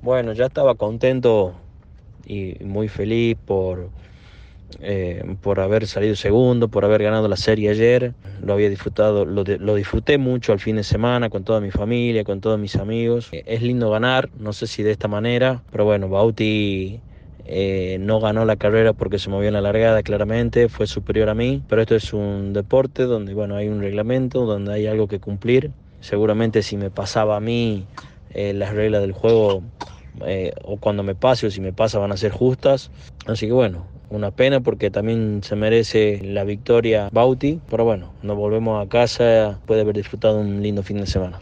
Bueno, ya estaba contento y muy feliz por haber salido segundo, por haber ganado la serie ayer. Lo había disfrutado, lo disfruté mucho al fin de semana con toda mi familia, con todos mis amigos. Es lindo ganar, no sé si de esta manera, pero bueno, Bauti no ganó la carrera porque se movió en la largada, claramente, fue superior a mí, pero esto es un deporte donde, bueno, hay un reglamento, donde hay algo que cumplir. Seguramente si me pasaba a mí las reglas del juego, o cuando me pase o si me pasa van a ser justas. Así que bueno, una pena porque también se merece la victoria Bauti, pero bueno, nos volvemos a casa después de haber disfrutado un lindo fin de semana.